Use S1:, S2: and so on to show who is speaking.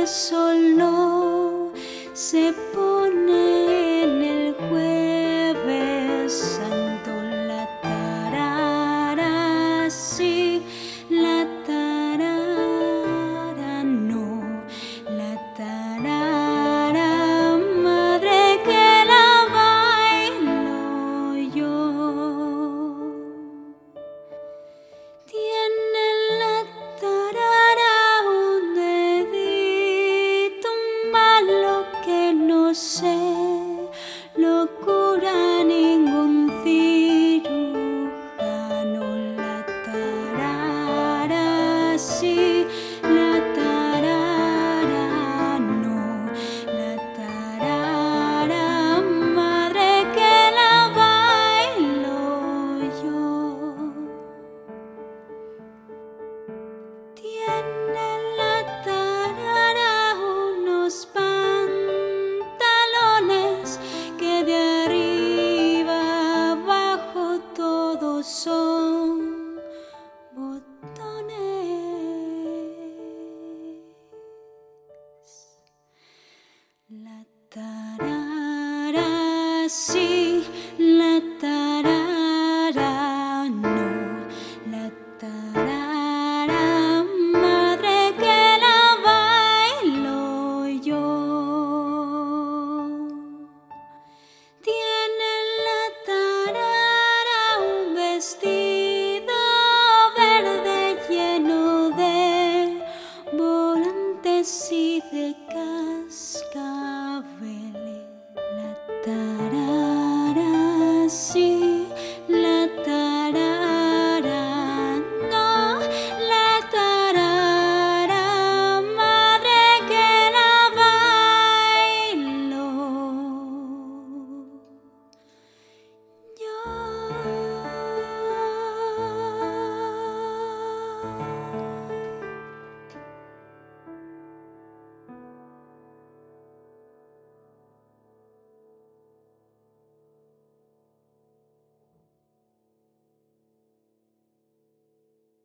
S1: sol no se pone en el Jueves Santo. La tarara sí, la tarara no, la tarara madre que la bailo yo. Tiene la tarara un dedito malo que no sé, lo cura ningún cirujano. La tarara sí, la tarara no, la tarara madre que la bailo yo. Tiene la tarara unos pantalones que de arriba abajo todos son botones. La tarara sí, la tarara no, la tarara madre que la bailo yo. Tiene la tarara un vestido verde lleno de volantes y de cascabel.